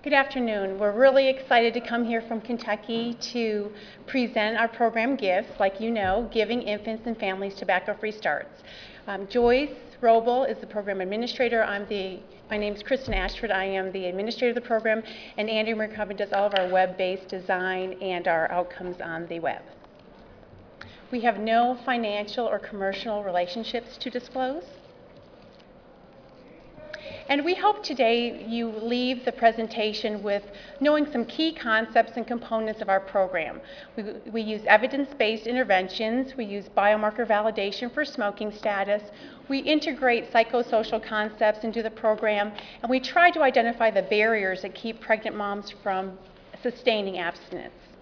Good afternoon. We're really excited to come here from Kentucky to present our program GIFTS, like you know, Giving Infants and Families Tobacco-Free Starts. Joyce Roble is the program administrator. My name is Kristen Ashford. I am the administrator of the program, and Andy McCubbin does all of our web-based design and our outcomes on the web. We have no financial or commercial relationships to disclose. And we hope today you leave the presentation with knowing some key concepts and components of our program. We use evidence-based interventions. We use biomarker validation for smoking status. We integrate psychosocial concepts into the program, and we try to identify the barriers that keep pregnant moms from sustaining abstinence.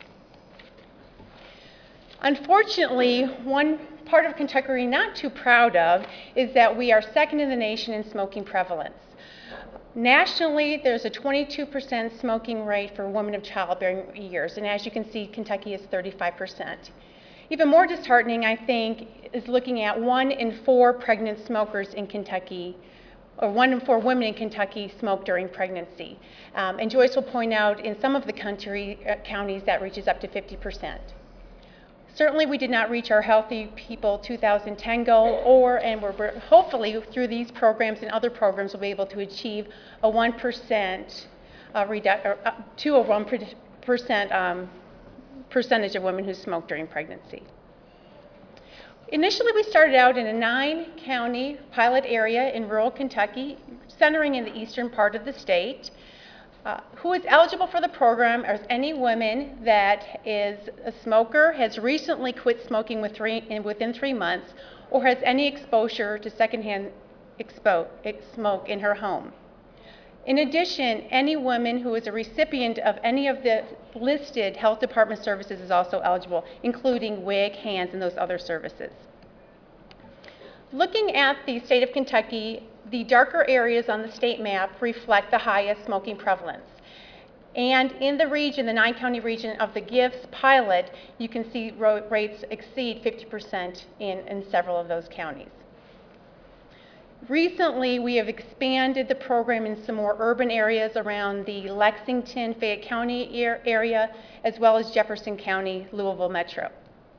Unfortunately, one part of Kentucky we're not too proud of is that we are second in the nation in smoking prevalence. Nationally, there's a 22% smoking rate for women of childbearing years, and as you can see, Kentucky is 35%. Even more disheartening, I think, is looking at 1 in 4 pregnant smokers in Kentucky, or 1 in 4 women in Kentucky smoke during pregnancy. And Joyce will point out in some of the counties that reaches up to 50%. Certainly, we did not reach our Healthy People 2010 goal, and we're hopefully through these programs and other programs we'll be able to achieve a 1% to a 1% percentage of women who smoke during pregnancy. Initially, we started out in a 9-county pilot area in rural Kentucky, centering in the eastern part of the state. Who is eligible for the program is any woman that is a smoker, has recently quit smoking within 3 months, or has any exposure to secondhand smoke in her home. In addition, any woman who is a recipient of any of the listed health department services is also eligible, including WIC, HANS, and those other services. Looking at the state of Kentucky, the darker areas on the state map reflect the highest smoking prevalence. And in the region, the 9-county region of the GIFTS pilot, you can see rates exceed 50% in several of those counties. Recently, we have expanded the program in some more urban areas around the Lexington, Fayette County area, as well as Jefferson County, Louisville Metro.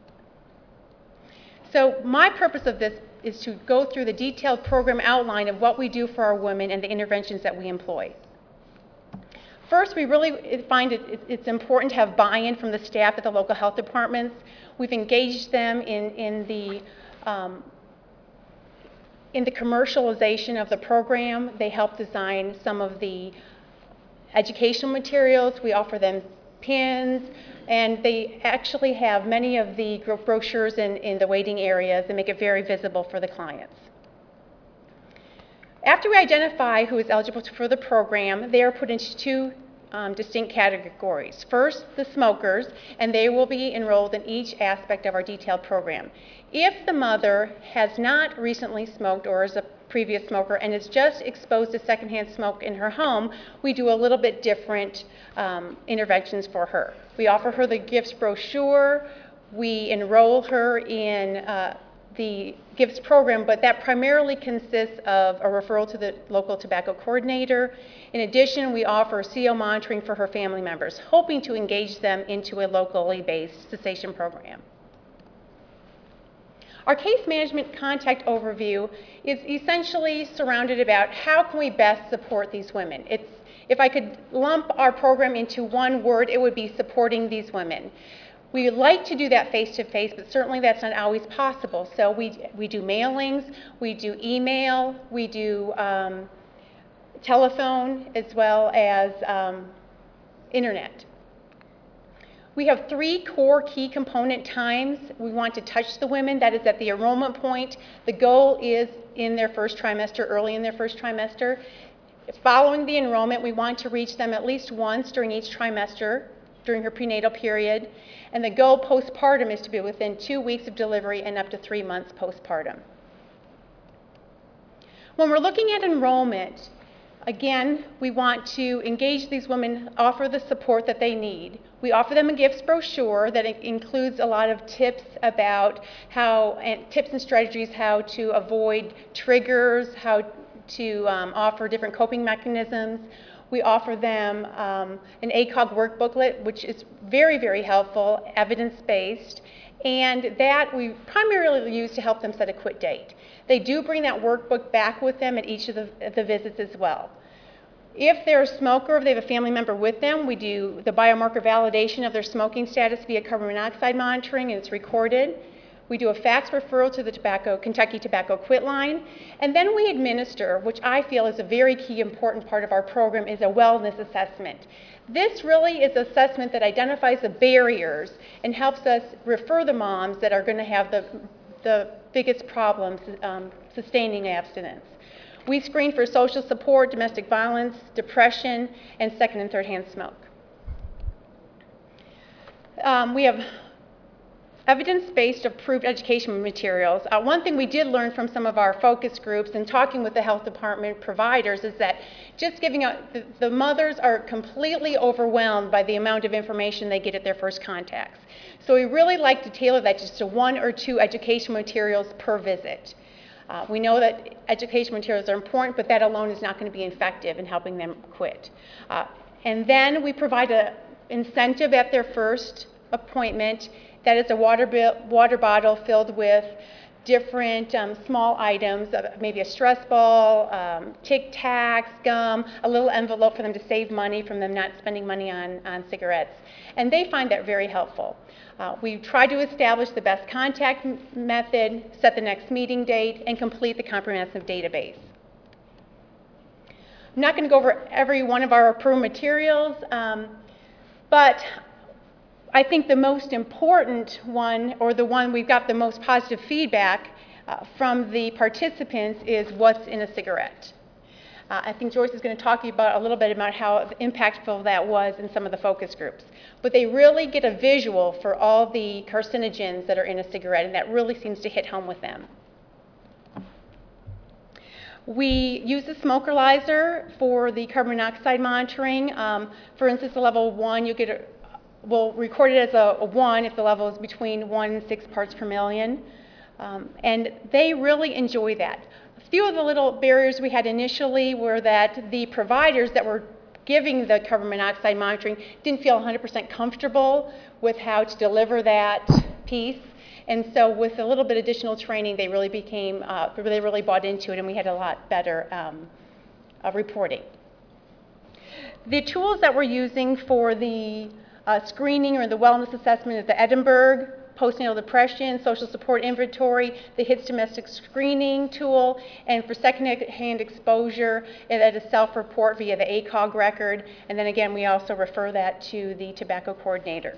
So my purpose of this is to go through the detailed program outline of what we do for our women and the interventions that we employ. First, we really find it's important to have buy-in from the staff at the local health departments. We've engaged them in the commercialization of the program. They help design some of the educational materials. We offer them pins, and they actually have many of the brochures in the waiting areas and make it very visible for the clients. After we identify who is eligible for the program, they are put into 2 distinct categories. First, the smokers, and they will be enrolled in each aspect of our detailed program. If the mother has not recently smoked or is a previous smoker and is just exposed to secondhand smoke in her home, we do a little bit different interventions for her. We offer her the GIFTS brochure. We enroll her in the GIFTS program, but that primarily consists of a referral to the local tobacco coordinator. In addition, we offer CO monitoring for her family members, hoping to engage them into a locally based cessation program. Our case management contact overview is essentially surrounded about how can we best support these women. If I could lump our program into one word, it would be supporting these women. We like to do that face-to-face, but certainly that's not always possible. So we do mailings, we do email, we do telephone, as well as internet. We have 3 core key component times. We want to touch the women. That is at the enrollment point. The goal is in their first trimester, early in their first trimester. Following the enrollment, we want to reach them at least once during each trimester, during her prenatal period. And the goal postpartum is to be within 2 weeks of delivery and up to 3 months postpartum. When we're looking at enrollment, again, we want to engage these women, offer the support that they need. We offer them a GIFTS brochure that includes a lot of tips about tips and strategies how to avoid triggers, how to offer different coping mechanisms. We offer them an ACOG workbooklet, which is very, very helpful, evidence-based, and that we primarily use to help them set a quit date. They do bring that workbook back with them at each of the visits as well. If they're a smoker, if they have a family member with them, we do the biomarker validation of their smoking status via carbon monoxide monitoring, and it's recorded. We do a fax referral to the Kentucky Tobacco Quit line, and then we administer, which I feel is a very key important part of our program, is a wellness assessment. This really is an assessment that identifies the barriers and helps us refer the moms that are going to have the biggest problems sustaining abstinence. We screen for social support, domestic violence, depression, and second and third hand smoke. We have evidence-based approved education materials. One thing we did learn from some of our focus groups and talking with the health department providers is that just giving out, the mothers are completely overwhelmed by the amount of information they get at their first contacts. So we really like to tailor that just to 1 or 2 education materials per visit. We know that education materials are important, but that alone is not going to be effective in helping them quit. And then we provide an incentive at their first appointment. That is a water bottle filled with different small items, maybe a stress ball, Tic Tacs, gum, a little envelope for them to save money from them not spending money on cigarettes. And they find that very helpful. We try to establish the best contact method, set the next meeting date, and complete the comprehensive database. I'm not going to go over every one of our approved materials, but I think the most important one, or the one we've got the most positive feedback from the participants, is what's in a cigarette. I think Joyce is going to talk about a little bit about how impactful that was in some of the focus groups. But they really get a visual for all the carcinogens that are in a cigarette, and that really seems to hit home with them. We use the smokerlizer for the carbon monoxide monitoring. For instance, a level 1, you get we'll record it as a 1 if the level is between 1 and 6 parts per million. And they really enjoy that. A few of the little barriers we had initially were that the providers that were giving the carbon monoxide monitoring didn't feel 100% comfortable with how to deliver that piece. And so with a little bit additional training, they really became, they really bought into it, and we had a lot better reporting. The tools that we're using for the screening or the wellness assessment is the Edinburgh postnatal depression, social support inventory, the HITS domestic screening tool, and for second-hand exposure, that is self-report via the ACOG record, and then again, we also refer that to the tobacco coordinator.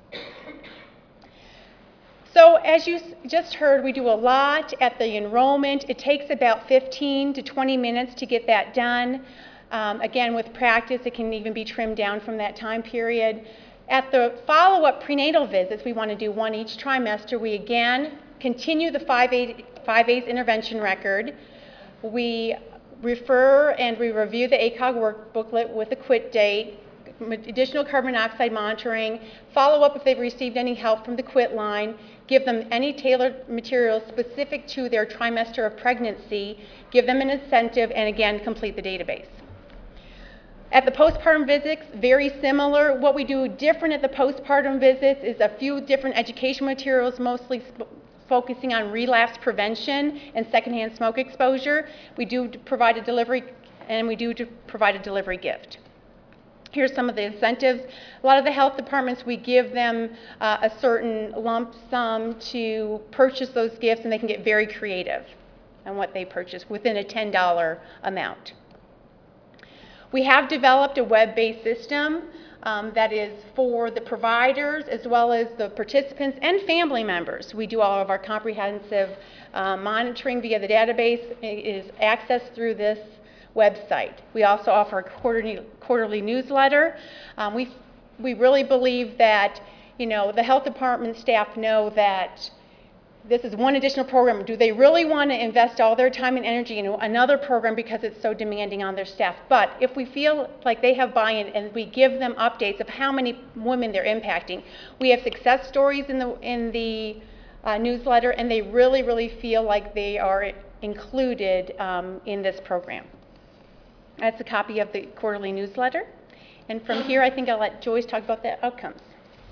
So as you just heard, we do a lot at the enrollment. It takes about 15 to 20 minutes to get that done. Again, with practice, it can even be trimmed down from that time period. At the follow-up prenatal visits, we want to do 1 each trimester. We again continue the 5A's intervention record. We refer and we review the ACOG workbooklet with a quit date, additional carbon monoxide monitoring, follow up if they've received any help from the quit line, give them any tailored materials specific to their trimester of pregnancy, give them an incentive, and again, complete the database. At the postpartum visits, very similar. What we do different at the postpartum visits is a few different education materials, mostly focusing on relapse prevention and secondhand smoke exposure. We do provide a delivery, and we do provide a delivery gift. Here's some of the incentives. A lot of the health departments, we give them a certain lump sum to purchase those gifts, and they can get very creative on what they purchase within a $10 amount. We have developed a web-based system that is for the providers as well as the participants and family members. We do all of our comprehensive monitoring via the database. It is accessed through this website. We also offer a quarterly newsletter. We really believe that, you know, the health department staff know that this is one additional program. Do they really want to invest all their time and energy in another program because it's so demanding on their staff? But if we feel like they have buy-in and we give them updates of how many women they're impacting, we have success stories in the newsletter, and they really feel like they are included in this program. That's a copy of the quarterly newsletter. And from here, I think I'll let Joyce talk about the outcomes.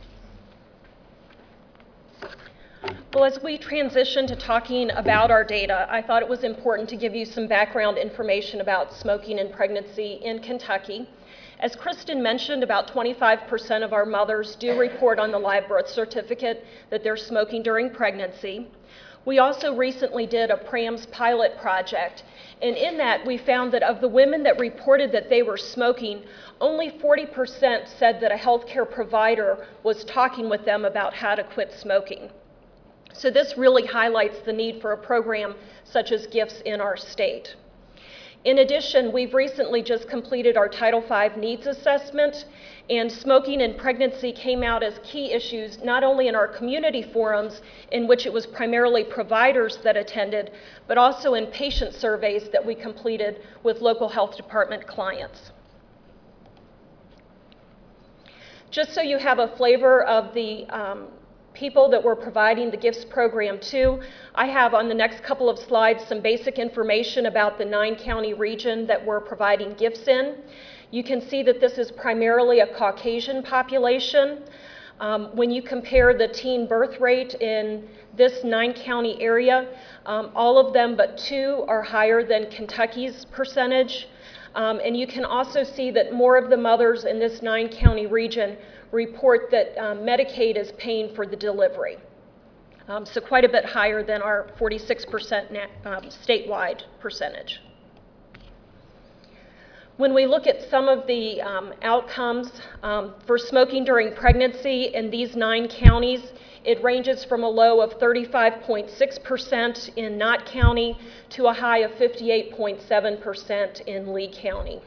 Well, as we transition to talking about our data, I thought it was important to give you some background information about smoking and pregnancy in Kentucky. As Kristen mentioned, about 25% of our mothers do report on the live birth certificate that they're smoking during pregnancy. We also recently did a PRAMS pilot project, and in that we found that of the women that reported that they were smoking, only 40% said that a healthcare provider was talking with them about how to quit smoking. So this really highlights the need for a program such as GIFTS in our state. In addition, we've recently just completed our Title V needs assessment, and smoking and pregnancy came out as key issues not only in our community forums, in which it was primarily providers that attended, but also in patient surveys that we completed with local health department clients. Just so you have a flavor of the people that we're providing the GIFTS program to, I have on the next couple of slides some basic information about the 9-county region that we're providing GIFTS in. You can see that this is primarily a Caucasian population. When you compare the teen birth rate in this 9-county area, all of them but 2 are higher than Kentucky's percentage. And you can also see that more of the mothers in this 9-county region report that Medicaid is paying for the delivery. So quite a bit higher than our 46% statewide percentage. When we look at some of the outcomes for smoking during pregnancy in these 9 counties, it ranges from a low of 35.6% in Knott County to a high of 58.7% in Lee County.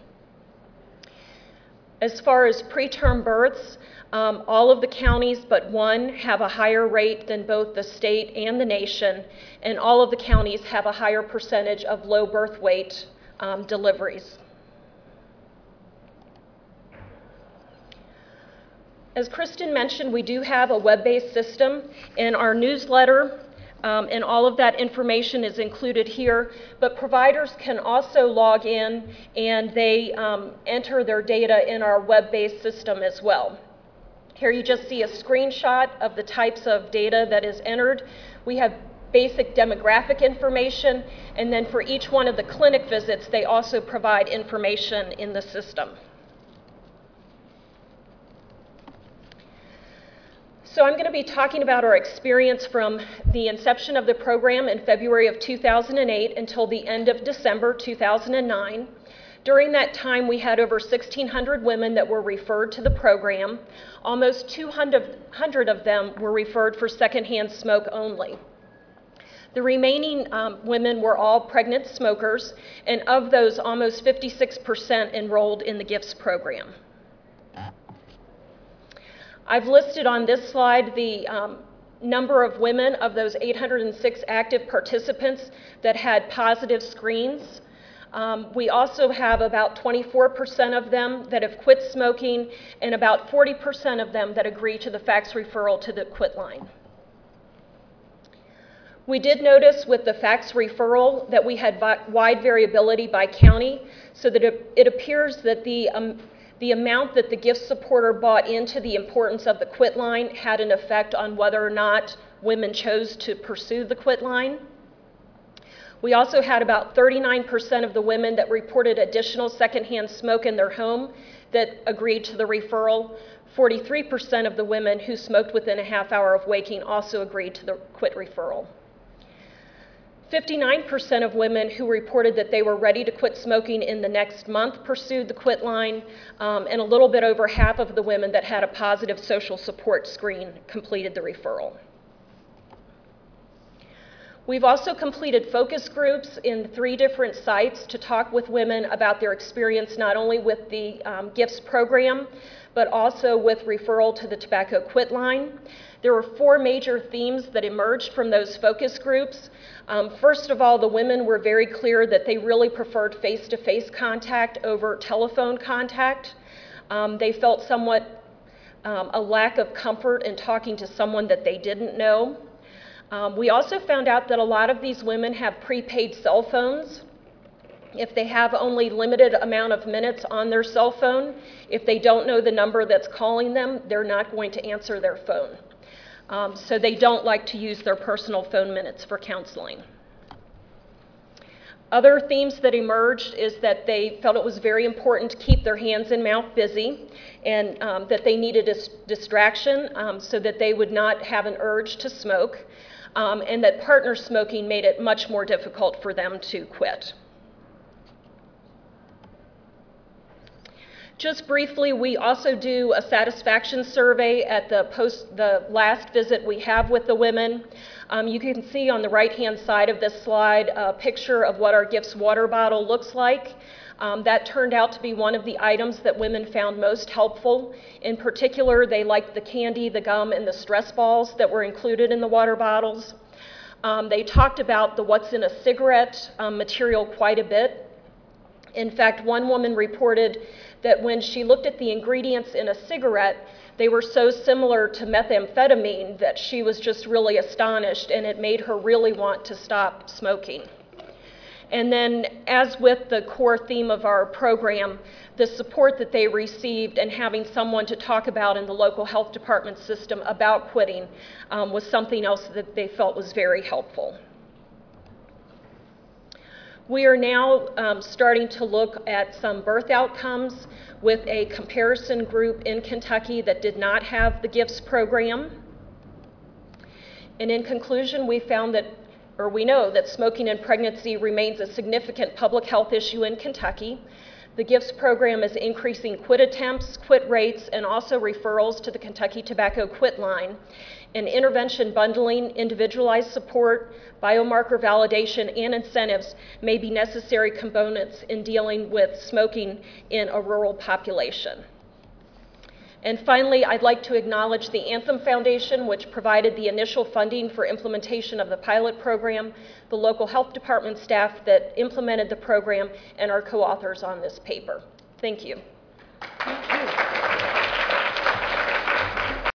As far as preterm births, all of the counties but 1 have a higher rate than both the state and the nation, and all of the counties have a higher percentage of low birth weight deliveries. As Kristen mentioned, we do have a web-based system in our newsletter, and all of that information is included here, but providers can also log in and they enter their data in our web-based system as well. Here you just see a screenshot of the types of data that is entered. We have basic demographic information, and then for each one of the clinic visits, they also provide information in the system. So I'm going to be talking about our experience from the inception of the program in February of 2008 until the end of December 2009. During that time, we had over 1,600 women that were referred to the program. Almost 200 of them were referred for secondhand smoke only. The remaining women were all pregnant smokers, and of those, almost 56% enrolled in the GIFTS program. I've listed on this slide the number of women of those 806 active participants that had positive screens. We also have about 24% of them that have quit smoking, and about 40% of them that agree to the fax referral to the quit line. We did notice with the fax referral that we had wide variability by county, so that it appears that the amount that the GIFTS supporter bought into the importance of the quit line had an effect on whether or not women chose to pursue the quit line. We also had about 39% of the women that reported additional secondhand smoke in their home that agreed to the referral. 43% of the women who smoked within a half hour of waking also agreed to the quit referral. 59% of women who reported that they were ready to quit smoking in the next month pursued the quit line, and a little bit over half of the women that had a positive social support screen completed the referral. We've also completed focus groups in 3 different sites to talk with women about their experience not only with the GIFTS program, but also with referral to the tobacco quit line. There were 4 major themes that emerged from those focus groups. First of all, the women were very clear that they really preferred face-to-face contact over telephone contact. They felt somewhat a lack of comfort in talking to someone that they didn't know. We also found out that a lot of these women have prepaid cell phones, If they have only limited amount of minutes on their cell phone, if they don't know the number that's calling them, they're not going to answer their phone. So they don't like to use their personal phone minutes for counseling. Other themes that emerged is that they felt it was very important to keep their hands and mouth busy, and that they needed a distraction so that they would not have an urge to smoke, and that partner smoking made it much more difficult for them to quit. Just briefly, we also do a satisfaction survey at the last visit we have with the women. You can see on the right-hand side of this slide a picture of what our Gifts water bottle looks like. That turned out to be one of the items that women found most helpful. In particular, they liked the candy, the gum, and the stress balls that were included in the water bottles. They talked about the what's in a cigarette material quite a bit. In fact, one woman reported that when she looked at the ingredients in a cigarette, they were so similar to methamphetamine that she was just really astonished, and it made her really want to stop smoking. And then, as with the core theme of our program, the support that they received and having someone to talk about in the local health department system about quitting was something else that they felt was very helpful. We are now starting to look at some birth outcomes with a comparison group in Kentucky that did not have the Gifts program. And in conclusion, we know that smoking in pregnancy remains a significant public health issue in Kentucky. The Gifts program is increasing quit attempts, quit rates, and also referrals to the Kentucky Tobacco Quit Line. And intervention bundling, individualized support, biomarker validation, and incentives may be necessary components in dealing with smoking in a rural population. And finally, I'd like to acknowledge the Anthem Foundation, which provided the initial funding for implementation of the pilot program, the local health department staff that implemented the program, and our co-authors on this paper. Thank you. Thank you.